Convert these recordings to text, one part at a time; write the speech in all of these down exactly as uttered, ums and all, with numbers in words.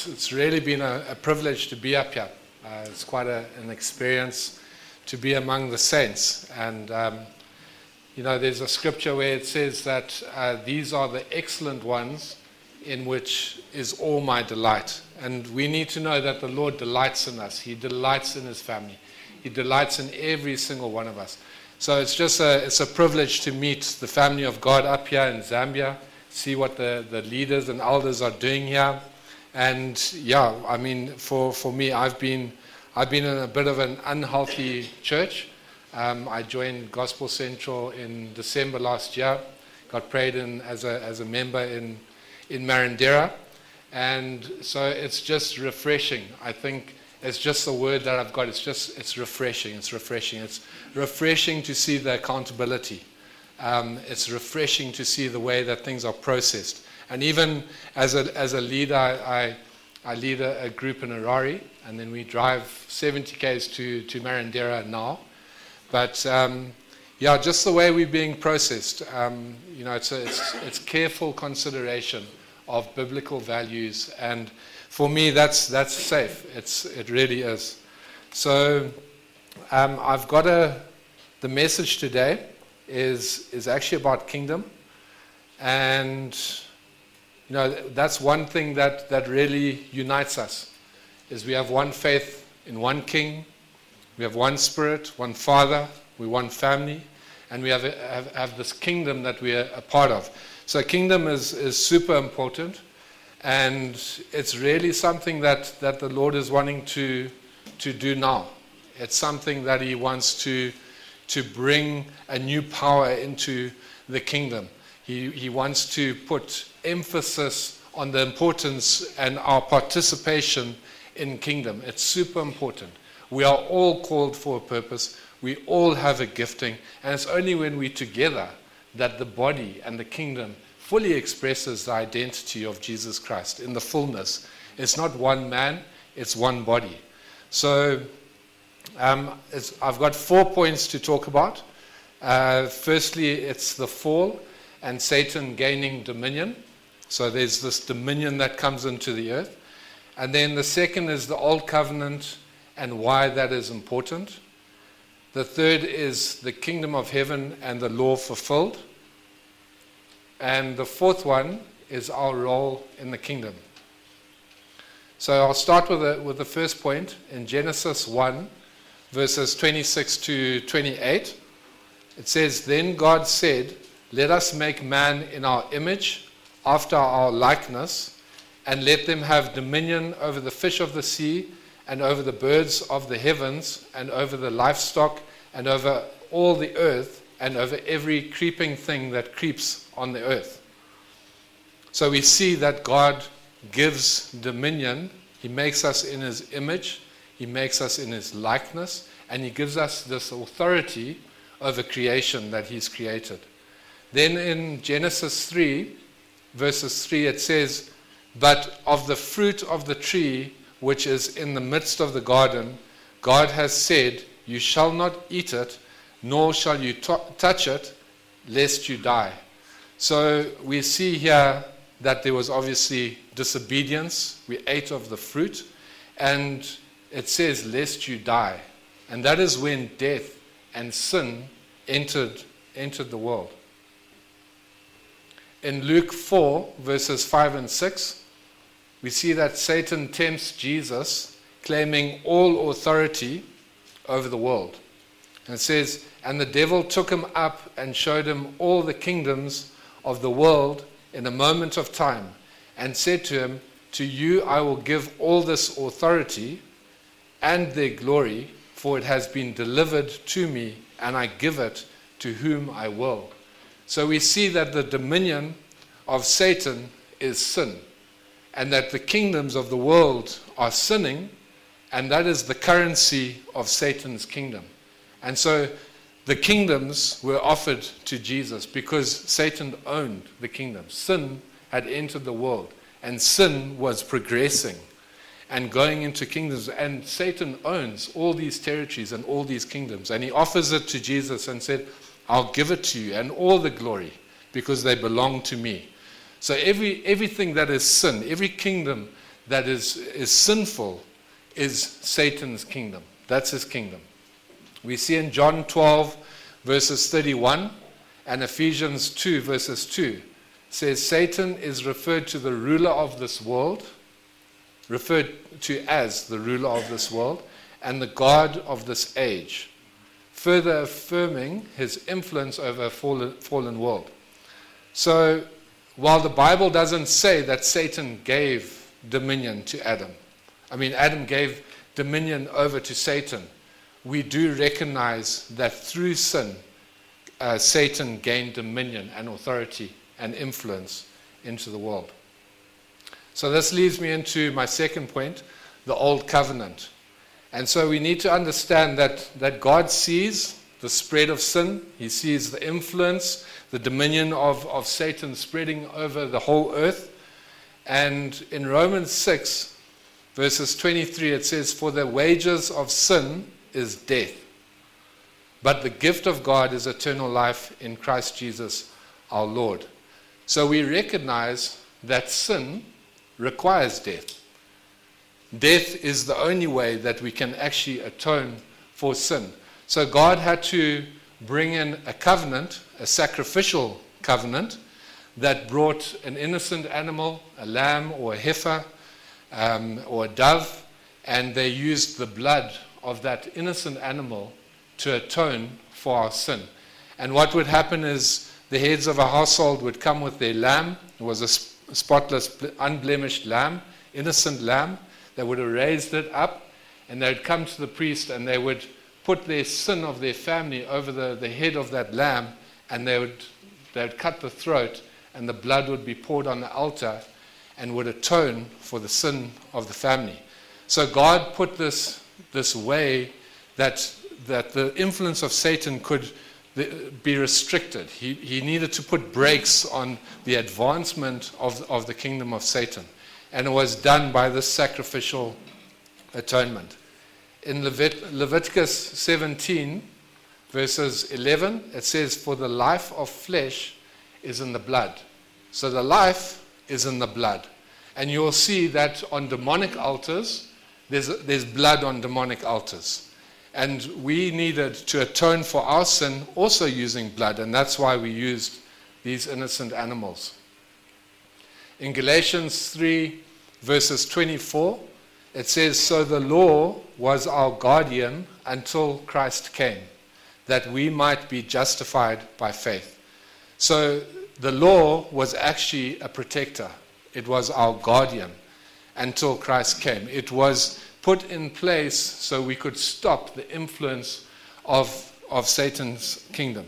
it's it's really been a, a privilege to be up here. Uh, it's quite a, an experience to be among the saints. And, um, you know, there's a scripture where it says that uh, these are the excellent ones in which is all my delight. And we need to know that the Lord delights in us. He delights in his family. He delights in every single one of us. So it's just a, it's a privilege to meet the family of God up here in Zambia, see what the, the leaders and elders are doing here. And yeah, I mean, for, for me, I've been I've been in a bit of an unhealthy church. Um, I joined Gospel Central in December last year, got prayed in as a as a member in in Marandera, and so it's just refreshing. I think it's just the word that I've got. It's just it's refreshing. It's refreshing. It's refreshing to see the accountability. Um, it's refreshing to see the way that things are processed. And even as a as a leader, I I lead a, a group in Harare, and then we drive seventy kays to to Marandera now. But um, yeah, just the way we're being processed. Um, you know, it's a, it's it's careful consideration of biblical values, and for me, that's that's safe. It's it really is. So um, I've got a the message today is is actually about kingdom, and you know that's one thing that that really unites us, is we have one faith in one King, we have one Spirit, one Father, we're one family, and we have have, have this kingdom that we are a part of. So kingdom is is super important, and it's really something that that the Lord is wanting to to do now. It's something that He wants to to bring a new power into the kingdom. He, he wants to put emphasis on the importance and our participation in kingdom. It's super important. We are all called for a purpose. We all have a gifting. And it's only when we're together that the body and the kingdom fully expresses the identity of Jesus Christ in the fullness. It's not one man, it's one body. So um, it's, I've got four points to talk about. Uh, firstly, it's the fall and Satan gaining dominion. So there's this dominion that comes into the earth. And then the second is the old covenant and why that is important. The third is the kingdom of heaven and the law fulfilled. And the fourth one is our role in the kingdom. So I'll start with the, with the first point in Genesis one, verses twenty-six to twenty-eight. It says, "Then God said, let us make man in our image, after our likeness, and let them have dominion over the fish of the sea, and over the birds of the heavens, and over the livestock, and over all the earth, and over every creeping thing that creeps on the earth." So we see that God gives dominion. He makes us in His image. He makes us in His likeness. And He gives us this authority over creation that He's created. Then in Genesis three, verses three, it says, "But of the fruit of the tree which is in the midst of the garden, God has said, you shall not eat it, nor shall you t- touch it, lest you die." So we see here that there was obviously disobedience. We ate of the fruit, and it says, lest you die. And that is when death and sin entered, entered the world. In Luke four, verses five and six, we see that Satan tempts Jesus, claiming all authority over the world. And it says, "And the devil took him up and showed him all the kingdoms of the world in a moment of time, and said to him, to you I will give all this authority and their glory, for it has been delivered to me, and I give it to whom I will." So we see that the dominion of Satan is sin, and that the kingdoms of the world are sinning, and that is the currency of Satan's kingdom. And so the kingdoms were offered to Jesus because Satan owned the kingdom. Sin had entered the world, and sin was progressing and going into kingdoms. And Satan owns all these territories and all these kingdoms. And he offers it to Jesus and said, I'll give it to you and all the glory because they belong to me. So every everything that is sin, every kingdom that is, is sinful is Satan's kingdom. That's his kingdom. We see in John twelve, verses thirty-one, and Ephesians two, verses two, says Satan is referred to the ruler of this world, referred to as the ruler of this world, and the god of this age, further affirming his influence over a fallen, fallen world. So, while the Bible doesn't say that Satan gave dominion to Adam, I mean, Adam gave dominion over to Satan, we do recognize that through sin, uh, Satan gained dominion and authority and influence into the world. So this leads me into my second point, the Old Covenant. And so we need to understand that, that God sees the spread of sin. He sees the influence, the dominion of, of Satan spreading over the whole earth. And in Romans six, verses twenty-three, it says, "For the wages of sin is death, but the gift of God is eternal life in Christ Jesus our Lord." So we recognize that sin requires death. Death is the only way that we can actually atone for sin. So God had to bring in a covenant, a sacrificial covenant, that brought an innocent animal, a lamb or a heifer, um, or a dove, and they used the blood of that innocent animal to atone for our sin. And what would happen is the heads of a household would come with their lamb. It was a spotless, unblemished lamb, innocent lamb. They would have raised it up, and they would come to the priest, and they would put their sin of their family over the, the head of that lamb, and they would, they would cut the throat, and the blood would be poured on the altar and would atone for the sin of the family. So God put this, this way that, that the influence of Satan could be restricted. He, he needed to put brakes on the advancement of, of the kingdom of Satan. And it was done by this sacrificial atonement. In Levit- Leviticus seventeen, verses eleven, it says, "For the life of flesh is in the blood." So the life is in the blood. And you'll see that on demonic altars, there's, there's blood on demonic altars. And we needed to atone for our sin also using blood, and that's why we used these innocent animals. In Galatians three, verses twenty-four, it says, "So the law was our guardian until Christ came, that we might be justified by faith." So the law was actually a protector. It was our guardian until Christ came. It was put in place so we could stop the influence of, of Satan's kingdom.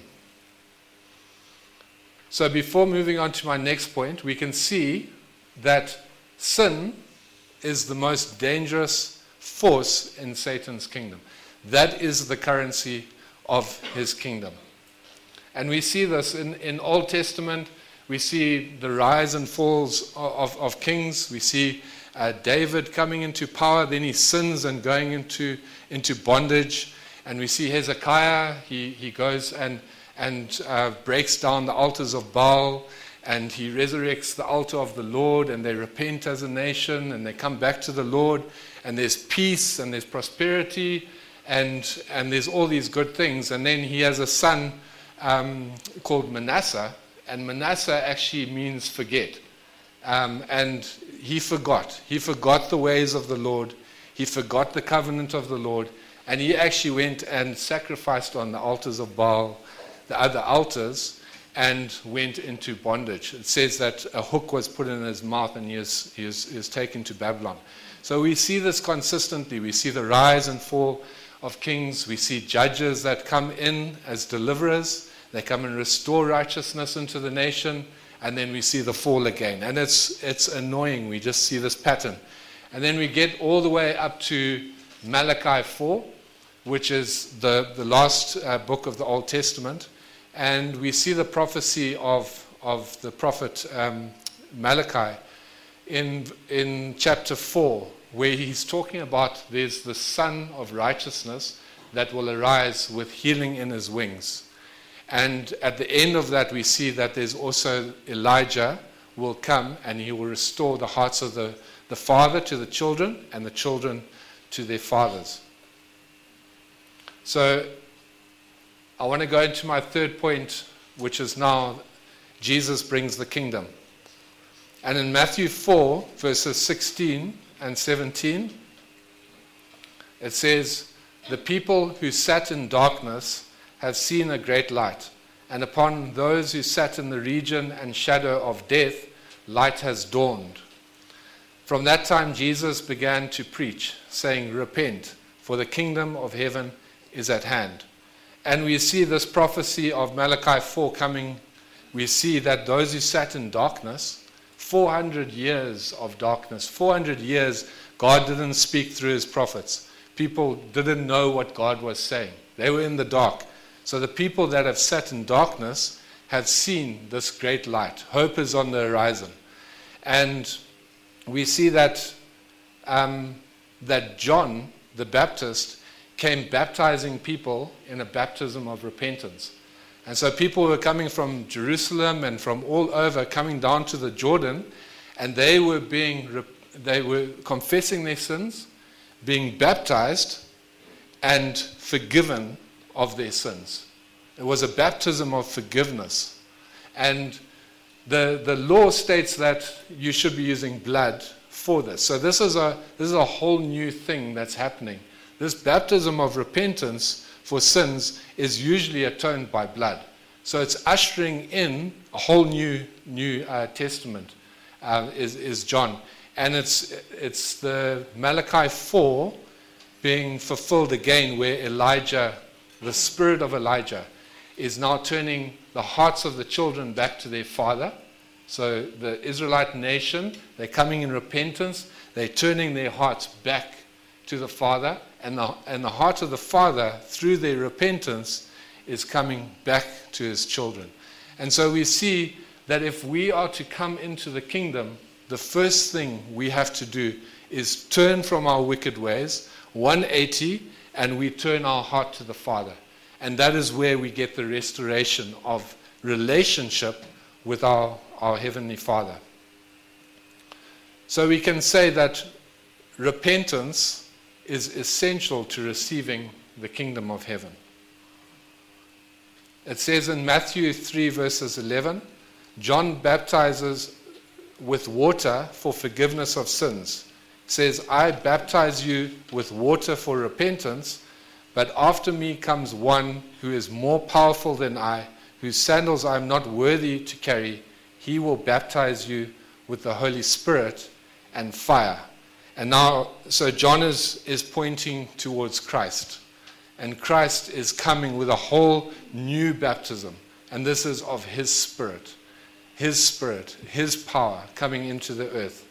So before moving on to my next point, we can see that sin is the most dangerous force in Satan's kingdom. That is the currency of his kingdom. And we see this in, in Old Testament. We see the rise and falls of, of, of kings. We see uh, David coming into power, then he sins and going into, into bondage. And we see Hezekiah, he, he goes and, and uh, breaks down the altars of Baal, and he resurrects the altar of the Lord, and they repent as a nation, and they come back to the Lord, and there's peace, and there's prosperity, and, and there's all these good things. And then he has a son um, called Manasseh, and Manasseh actually means forget. Um, and he forgot. He forgot the ways of the Lord. He forgot the covenant of the Lord, and he actually went and sacrificed on the altars of Baal, the other altars, and went into bondage. It says that a hook was put in his mouth, and he is, he is, he is taken to Babylon. So we see this consistently. We see the rise and fall of kings. We see judges that come in as deliverers. They come and restore righteousness into the nation, and then we see the fall again. And it's, it's annoying. We just see this pattern. And then we get all the way up to Malachi four, which is the, the last uh, book of the Old Testament. And we see the prophecy of, of the prophet um, Malachi in, in chapter four, where he's talking about there's the Son of Righteousness that will arise with healing in his wings. And at the end of that, we see that there's also Elijah will come, and he will restore the hearts of the, the father to the children, and the children to their fathers. So I want to go into my third point, which is now Jesus brings the kingdom. And in Matthew four, verses sixteen and seventeen, it says, "The people who sat in darkness have seen a great light, and upon those who sat in the region and shadow of death, light has dawned." From that time Jesus began to preach, saying, "Repent, for the kingdom of heaven is at hand." And we see this prophecy of Malachi four coming. We see that those who sat in darkness, four hundred years of darkness, four hundred years God didn't speak through his prophets. People didn't know what God was saying. They were in the dark. So the people that have sat in darkness have seen this great light. Hope is on the horizon. And we see that um, that John the Baptist came baptizing people in a baptism of repentance. And so people were coming from Jerusalem and from all over, coming down to the Jordan, and they were being they were confessing their sins, being baptized, and forgiven of their sins. It was a baptism of forgiveness. And the the law states that you should be using blood for this. So this is a this is a whole new thing that's happening. This baptism of repentance for sins is usually atoned by blood. So it's ushering in a whole new new uh, testament, uh, is, is John. And it's it's the Malachi four being fulfilled again, where Elijah, the spirit of Elijah, is now turning the hearts of the children back to their father. So the Israelite nation, they're coming in repentance, they're turning their hearts back to the Father, and the, and the heart of the Father, through their repentance, is coming back to his children. And so we see that if we are to come into the kingdom, the first thing we have to do is turn from our wicked ways, one eighty, and we turn our heart to the Father. And that is where we get the restoration of relationship with our, our Heavenly Father. So we can say that repentance is essential to receiving the kingdom of heaven. It says in Matthew three, verses eleven, John baptizes with water for forgiveness of sins. It says, "I baptize you with water for repentance, but after me comes one who is more powerful than I, whose sandals I am not worthy to carry. He will baptize you with the Holy Spirit and fire." And now, so John is, is pointing towards Christ. And Christ is coming with a whole new baptism. And this is of his Spirit. His Spirit, his power coming into the earth.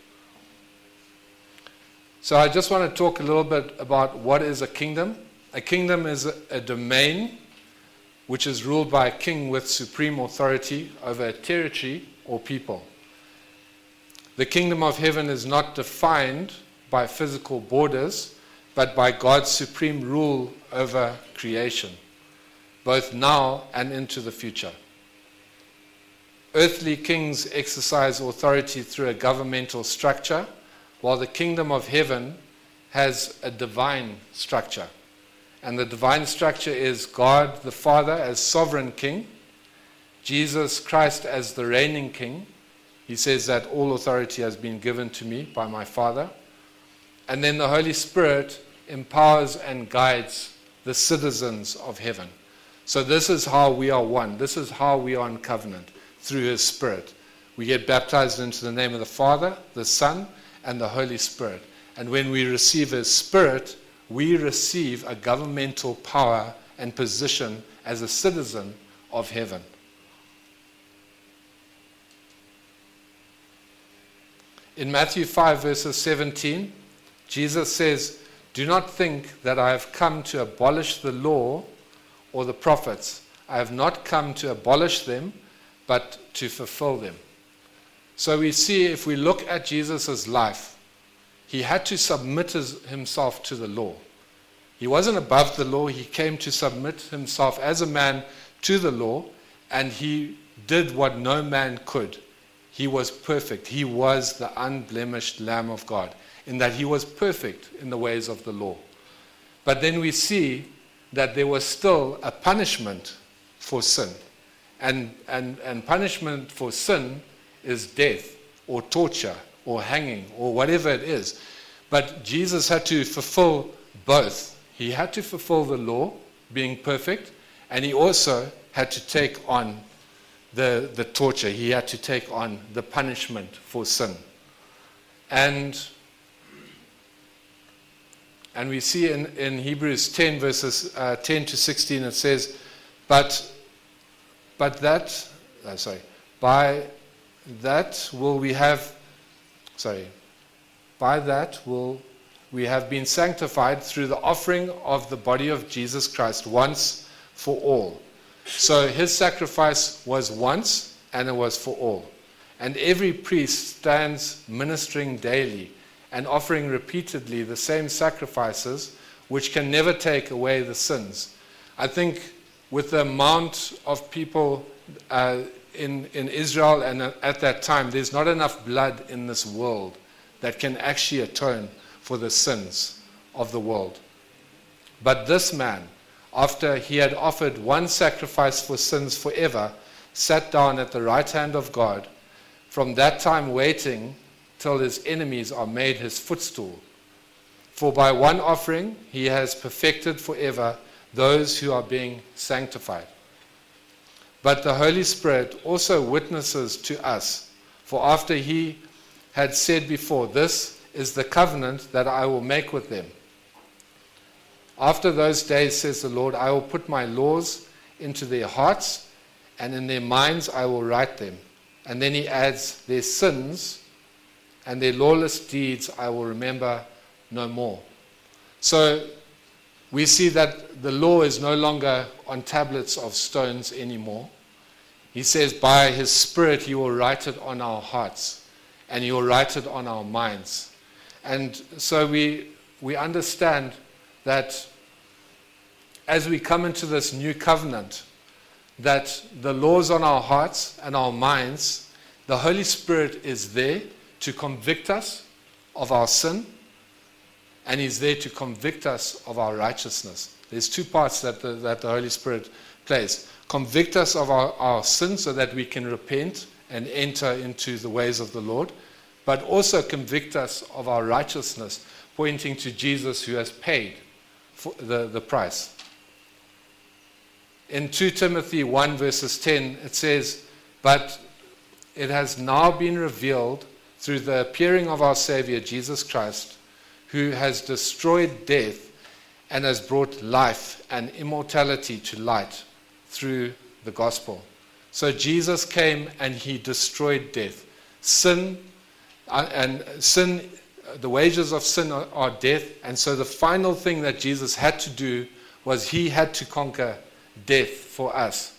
So I just want to talk a little bit about what is a kingdom. A kingdom is a, a domain which is ruled by a king with supreme authority over a territory or people. The kingdom of heaven is not defined by physical borders, but by God's supreme rule over creation, both now and into the future. Earthly kings exercise authority through a governmental structure, while the kingdom of heaven has a divine structure. And the divine structure is God the Father as sovereign king, Jesus Christ as the reigning king. He says that all authority has been given to me by my Father. And then the Holy Spirit empowers and guides the citizens of heaven. So this is how we are one. This is how we are in covenant, through his Spirit. We get baptized into the name of the Father, the Son, and the Holy Spirit. And when we receive his Spirit, we receive a governmental power and position as a citizen of heaven. In Matthew five, verses seventeen, Jesus says, "Do not think that I have come to abolish the law or the prophets. I have not come to abolish them, but to fulfill them." So we see, if we look at Jesus' life, he had to submit his, himself to the law. He wasn't above the law. He came to submit himself as a man to the law, and he did what no man could. he was perfect. He was the unblemished Lamb of God, in that he was perfect in the ways of the law. But then we see that there was still a punishment for sin. And, and, and punishment for sin is death or torture or hanging or whatever it is. But Jesus had to fulfill both. He had to fulfill the law, being perfect, and he also had to take on the, the torture. He had to take on the punishment for sin. And, and we see in, in Hebrews ten, verses uh, ten to sixteen, it says, But, but that, uh, sorry, by that will we have, sorry, by that will we have been sanctified through the offering of the body of Jesus Christ once for all. So his sacrifice was once, and it was for all. And every priest stands ministering daily and offering repeatedly the same sacrifices, which can never take away the sins. I think with the amount of people uh, in, in Israel and at that time, there's not enough blood in this world that can actually atone for the sins of the world. But this man, after he had offered one sacrifice for sins forever, sat down at the right hand of God, from that time waiting till his enemies are made his footstool. For by one offering he has perfected forever those who are being sanctified. But the Holy Spirit also witnesses to us, for after he had said before, This is the covenant that I will make with them. After those days, says the Lord, I will put my laws into their hearts, and in their minds I will write them. And then he adds, their sins and their lawless deeds I will remember no more. So we see that the law is no longer on tablets of stones anymore. He says by his Spirit he will write it on our hearts, and he will write it on our minds. And so we we understand that as we come into this new covenant, that the laws on our hearts and our minds, the Holy Spirit is there to convict us of our sin, and he's there to convict us of our righteousness. There's two parts that the, that the Holy Spirit plays. Convict us of our, our sin so that we can repent and enter into the ways of the Lord, but also convict us of our righteousness, pointing to Jesus who has paid for the, the price. In Second Timothy one verses ten, it says, but it has now been revealed through the appearing of our Savior Jesus Christ, who has destroyed death and has brought life and immortality to light through the gospel. So Jesus came and he destroyed death. Sin uh, and sin, the wages of sin are, are death. And so the final thing that Jesus had to do was he had to conquer death for us.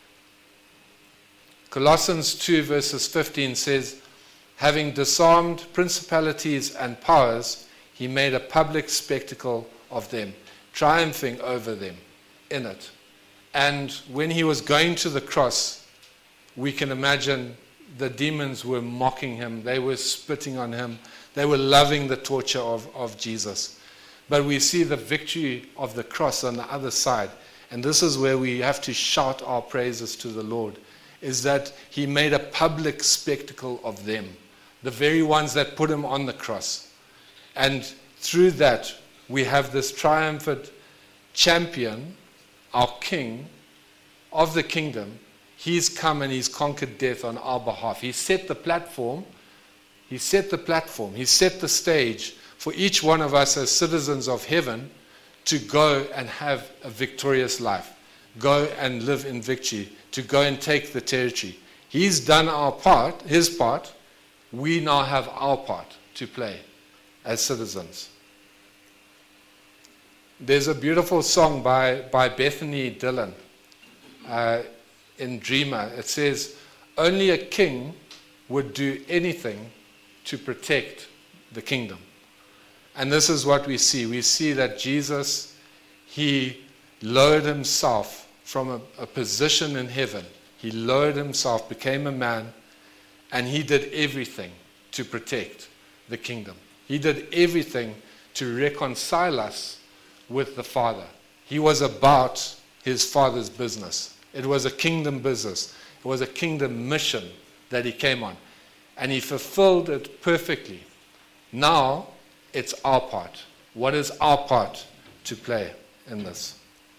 Colossians two verses fifteen says, having disarmed principalities and powers, he made a public spectacle of them, triumphing over them in it. And when he was going to the cross, we can imagine the demons were mocking him. They were spitting on him. They were loving the torture of, of Jesus. But we see the victory of the cross on the other side. And this is where we have to shout our praises to the Lord, is that he made a public spectacle of them, the very ones that put him on the cross. And through that, we have this triumphant champion, our king of the kingdom. He's come and he's conquered death on our behalf. He set the platform. He set the platform. He set the stage for each one of us as citizens of heaven to go and have a victorious life, go and live in victory, to go and take the territory. He's done our part, his part. We now have our part to play as citizens. There's a beautiful song by, by Bethany Dillon uh, in Dreamer. It says, only a king would do anything to protect the kingdom. And this is what we see. We see that Jesus, he lowered himself from a, a position in heaven. He lowered himself, became a man, and he did everything to protect the kingdom. He did everything to reconcile us with the Father. He was about his Father's business. It was a kingdom business. It was a kingdom mission that he came on. And he fulfilled it perfectly. Now, it's our part. What is our part to play in this?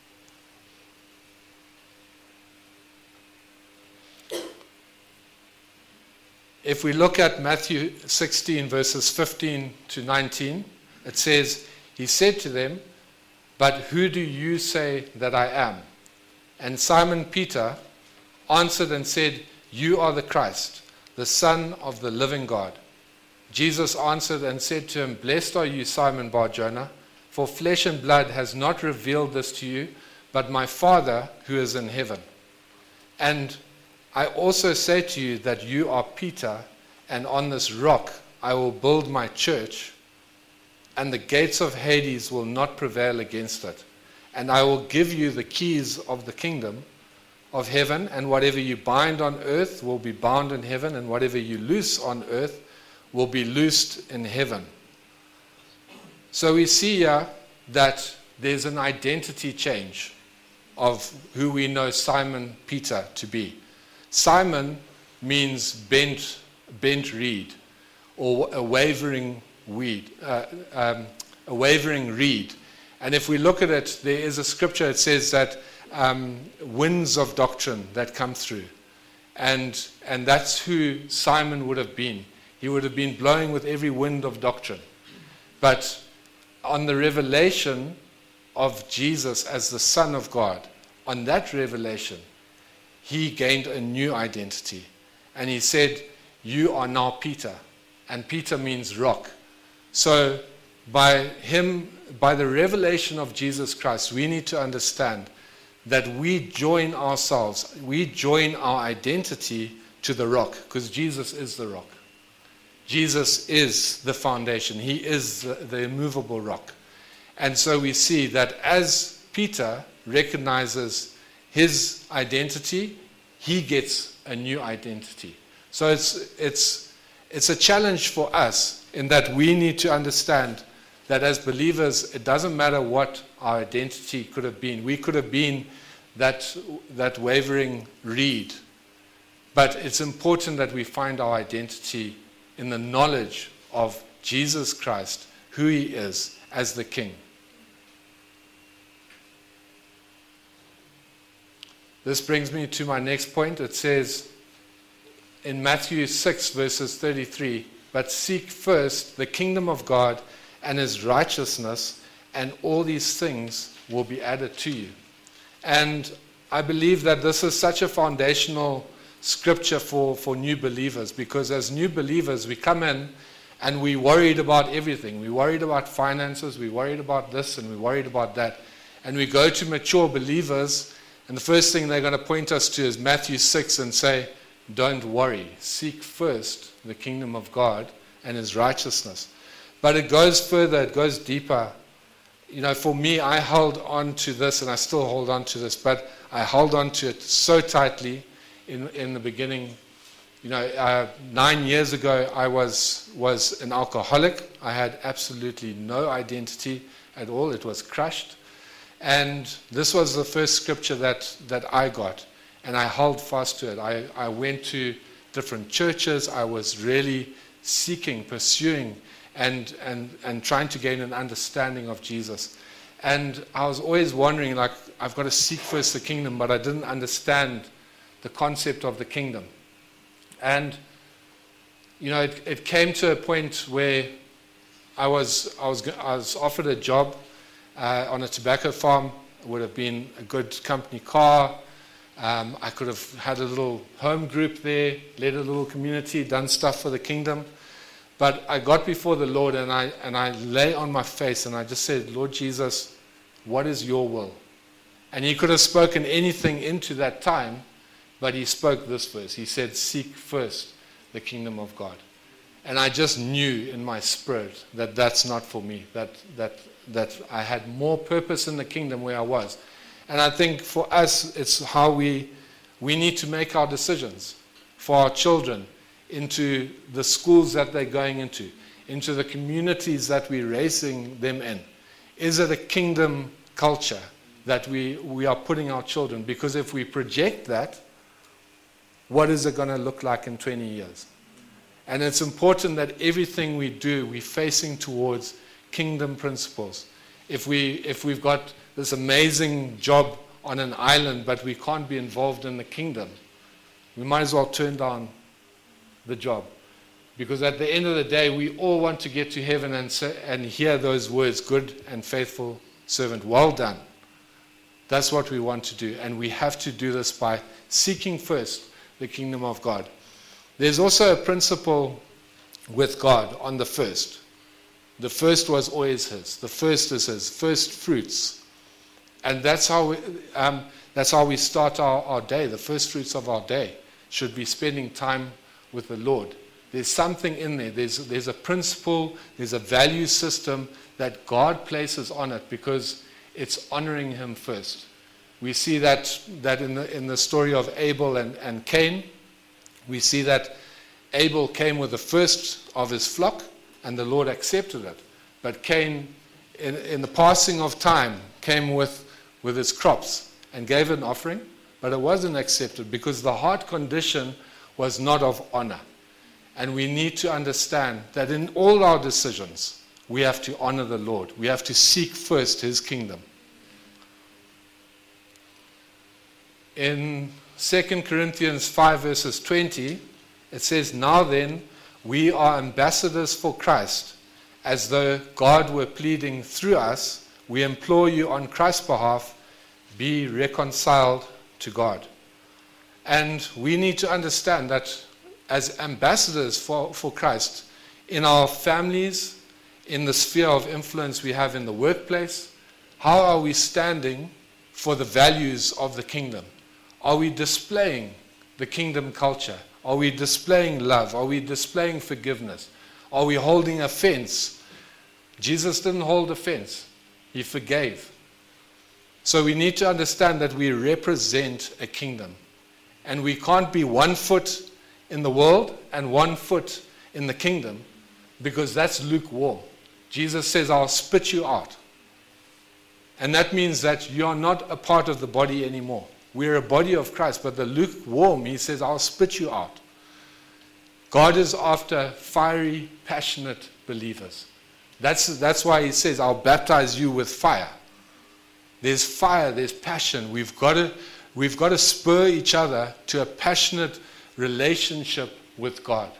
If we look at Matthew sixteen, verses fifteen to nineteen, it says, he said to them, "But who do you say that I am?" And Simon Peter answered and said, "You are the Christ, the Son of the living God." Jesus answered and said to him, "Blessed are you, Simon Bar-Jonah, for flesh and blood has not revealed this to you, but my Father who is in heaven. And I also say to you that you are Peter, and on this rock I will build my church, and the gates of Hades will not prevail against it. And I will give you the keys of the kingdom of heaven, and whatever you bind on earth will be bound in heaven, and whatever you loose on earth will be loosed in heaven." So we see here that there's an identity change of who we know Simon Peter to be. Simon means bent, bent reed, or a wavering weed, uh, um, a wavering reed. And if we look at it, there is a scripture that says that um, winds of doctrine that come through, and and that's who Simon would have been. He would have been blowing with every wind of doctrine. But on the revelation of Jesus as the Son of God, on that revelation, he gained a new identity. And he said, "You are now Peter." And Peter means rock. So by him, by the revelation of Jesus Christ, we need to understand that we join ourselves, we join our identity to the rock, because Jesus is the rock. Jesus is the foundation. He is the, the immovable rock. And so we see that as Peter recognizes his identity, he gets a new identity. So it's it's it's a challenge for us in that we need to understand that as believers, it doesn't matter what our identity could have been. We could have been that that wavering reed. But it's important that we find our identity in the knowledge of Jesus Christ, who he is as the King. This brings me to my next point. It says in Matthew six, verses thirty-three, "But seek first the kingdom of God and his righteousness, and all these things will be added to you." And I believe that this is such a foundational scripture for, for new believers, because as new believers, we come in and we worried about everything. We worried about finances, we worried about this, and we worried about that. And we go to mature believers, and the first thing they're going to point us to is Matthew six and say, "Don't worry, seek first the kingdom of God and his righteousness." But it goes further, it goes deeper. You know, for me, I held on to this, and I still hold on to this, but I held on to it so tightly in in the beginning. You know, uh, nine years ago, I was was an alcoholic. I had absolutely no identity at all. It was crushed. And this was the first scripture that, that I got, and I held fast to it. I, I went to different churches. I was really seeking, pursuing, and, and, and trying to gain an understanding of Jesus. And I was always wondering, like, I've got to seek first the kingdom, but I didn't understand the concept of the kingdom. And, you know, it, it came to a point where I was, I was, I was offered a job uh, on a tobacco farm. It would have been a good company car. Um, I could have had a little home group there, led a little community, done stuff for the kingdom. But I got before the Lord, and I and I lay on my face, and I just said, "Lord Jesus, what is your will?" And he could have spoken anything into that time, but he spoke this verse. He said, "Seek first the kingdom of God." And I just knew in my spirit that that's not for me, that that that I had more purpose in the kingdom where I was. And I think for us, it's how we we need to make our decisions for our children. into the schools that they're going into, into the communities that we're raising them in? Is it a kingdom culture that we, we are putting our children? Because if we project that, what is it going to look like in twenty years? And it's important that everything we do, we're facing towards kingdom principles. If, we, if we've got this amazing job on an island, but we can't be involved in the kingdom, we might as well turn down the job. Because at the end of the day, we all want to get to heaven and, say, and hear those words, good and faithful servant, well done. That's what we want to do. And we have to do this by seeking first the kingdom of God. There's also a principle with God on the first. The first was always his. The first is his. First fruits. And that's how we, um, that's how we start our, our day. The first fruits of our day should be spending time with the Lord. There's something in there. There's, there's a principle, there's a value system that God places on it because it's honoring him first. We see that, that in, the, in the story of Abel and, and Cain. We see that Abel came with the first of his flock and the Lord accepted it. But Cain, in, in the passing of time, came with, with his crops and gave an offering, but it wasn't accepted because the heart condition was not of honor. And we need to understand that in all our decisions, we have to honor the Lord. We have to seek first his kingdom. In Second Corinthians five verses twenty, it says, now then, we are ambassadors for Christ, as though God were pleading through us. We implore you on Christ's behalf, be reconciled to God. And we need to understand that as ambassadors for, for Christ, in our families, in the sphere of influence we have in the workplace, how are we standing for the values of the kingdom? Are we displaying the kingdom culture? Are we displaying love? Are we displaying forgiveness? Are we holding offense? Jesus didn't hold offense. He forgave. So we need to understand that we represent a kingdom. And we can't be one foot in the world and one foot in the kingdom, because that's lukewarm. Jesus says, I'll spit you out. And that means that you are not a part of the body anymore. We're a body of Christ, but the lukewarm, he says, I'll spit you out. God is after fiery, passionate believers. That's, that's why he says, I'll baptize you with fire. There's fire, there's passion. We've got to, we've got to spur each other to a passionate relationship with God.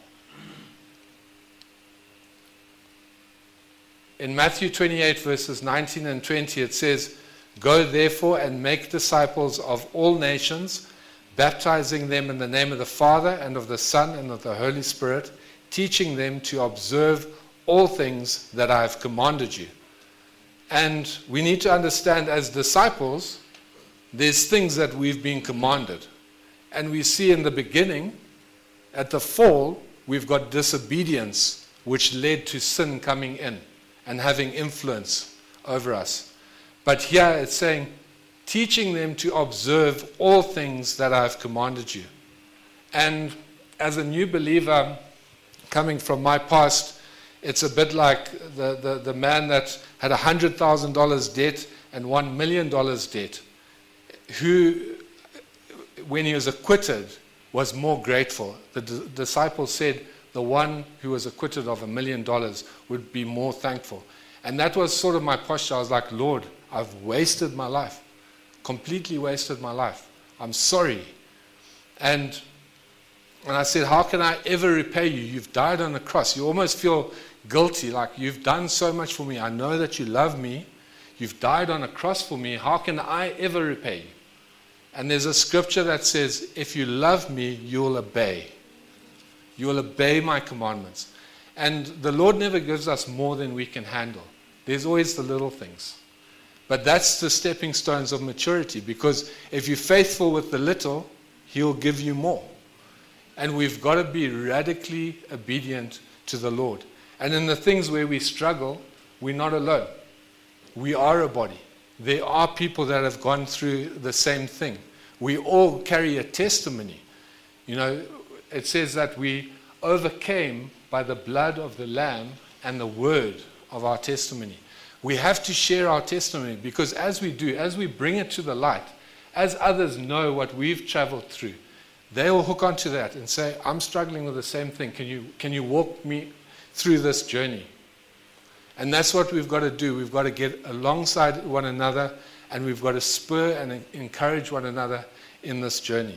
In Matthew twenty-eight, verses nineteen and twenty, it says, go therefore and make disciples of all nations, baptizing them in the name of the Father and of the Son and of the Holy Spirit, teaching them to observe all things that I have commanded you. And we need to understand, as disciples, there's things that we've been commanded. And we see in the beginning, at the fall, we've got disobedience, which led to sin coming in and having influence over us. But here it's saying, teaching them to observe all things that I have commanded you. And as a new believer, coming from my past, it's a bit like the, the, the man that had one hundred thousand dollars debt and one million dollars debt, who, when he was acquitted, was more grateful. The d- disciples said the one who was acquitted of a million dollars would be more thankful. And that was sort of my posture. I was like, Lord, I've wasted my life, completely wasted my life. I'm sorry. And, and I said, how can I ever repay you? You've died on the cross. You almost feel guilty, like you've done so much for me. I know that you love me. You've died on a cross for me. How can I ever repay you? And there's a scripture that says, if you love me, you'll obey. You'll obey my commandments. And the Lord never gives us more than we can handle. There's always the little things. But that's the stepping stones of maturity, because if you're faithful with the little, he'll give you more. And we've got to be radically obedient to the Lord. And in the things where we struggle, we're not alone. We are a body. There are people that have gone through the same thing. We all carry a testimony. You know, it says that we overcame by the blood of the Lamb and the word of our testimony. We have to share our testimony, because as we do, as we bring it to the light, as others know what we've traveled through, they will hook onto that and say, I'm struggling with the same thing. Can you, can you walk me through this journey? And that's what we've got to do. We've got to get alongside one another, and we've got to spur and encourage one another in this journey.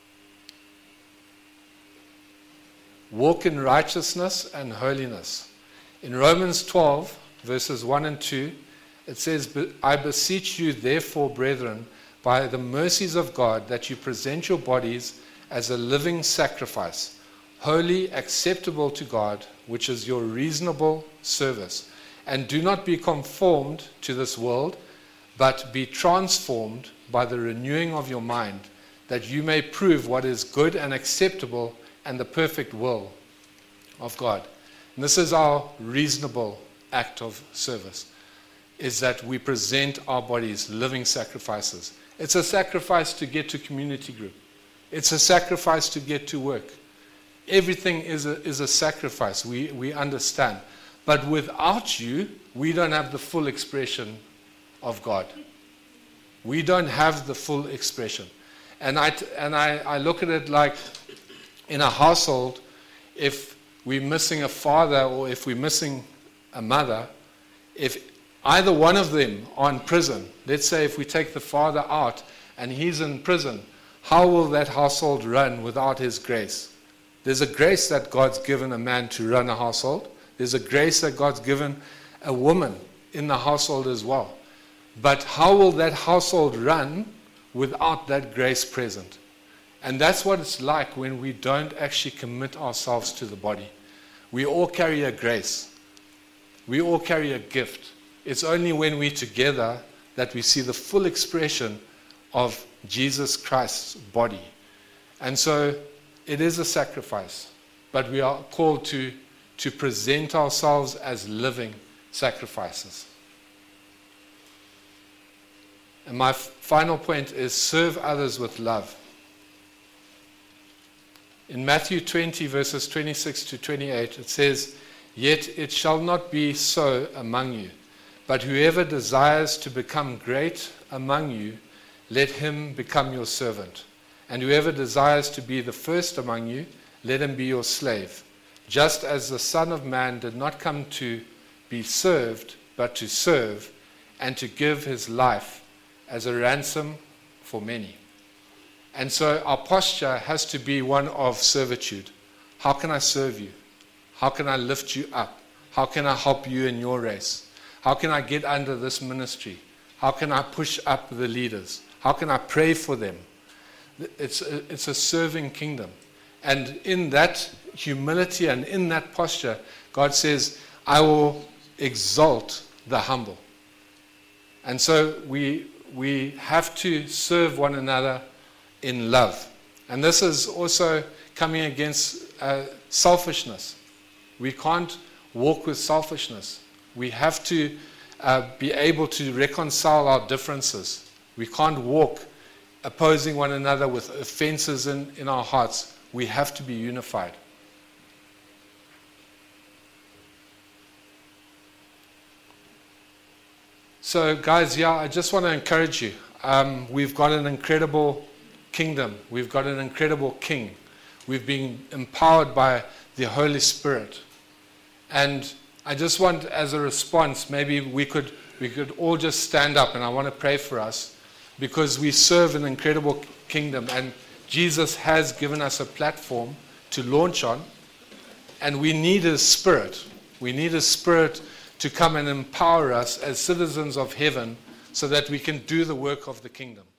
Walk in righteousness and holiness. In Romans twelve, verses one and two, it says, I beseech you therefore, brethren, by the mercies of God, that you present your bodies as a living sacrifice, holy, acceptable to God, which is your reasonable service. And do not be conformed to this world, but be transformed by the renewing of your mind, that you may prove what is good and acceptable and the perfect will of God. And this is our reasonable act of service, is that we present our bodies living sacrifices. It's a sacrifice to get to community group. It's a sacrifice to get to work. Everything is a, is a sacrifice, we, we understand. But without you, we don't have the full expression of God. We don't have the full expression. And I, and I, I look at it like in a household, if we're missing a father or if we're missing a mother, if either one of them are in prison, let's say if we take the father out and he's in prison, how will that household run without his grace? There's a grace that God's given a man to run a household. There's a grace that God's given a woman in the household as well. But how will that household run without that grace present? And that's what it's like when we don't actually commit ourselves to the body. We all carry a grace. We all carry a gift. It's only when we're together that we see the full expression of Jesus Christ's body. And so it is a sacrifice, but we are called to, to present ourselves as living sacrifices. And my f- final point is serve others with love. In Matthew twenty, verses twenty-six to twenty-eight, it says, Yet it shall not be so among you, but whoever desires to become great among you, let him become your servant. And whoever desires to be the first among you, let him be your slave. Just as the Son of Man did not come to be served, but to serve, and to give his life as a ransom for many. And so our posture has to be one of servitude. How can I serve you? How can I lift you up? How can I help you in your race? How can I get under this ministry? How can I push up the leaders? How can I pray for them? It's a, it's a serving kingdom. And in that humility and in that posture, God says, I will exalt the humble. And so we we have to serve one another in love. And this is also coming against uh, selfishness. We can't walk with selfishness. We have to uh, be able to reconcile our differences. We can't walk opposing one another with offenses in, in our hearts. We have to be unified. So guys, yeah, I just want to encourage you. Um, we've got an incredible kingdom. We've got an incredible king. We've been empowered by the Holy Spirit. And I just want, as a response, maybe we could we could all just stand up, and I want to pray for us, because we serve an incredible kingdom, and Jesus has given us a platform to launch on, and we need His Spirit. We need His Spirit to come and empower us as citizens of heaven so that we can do the work of the kingdom.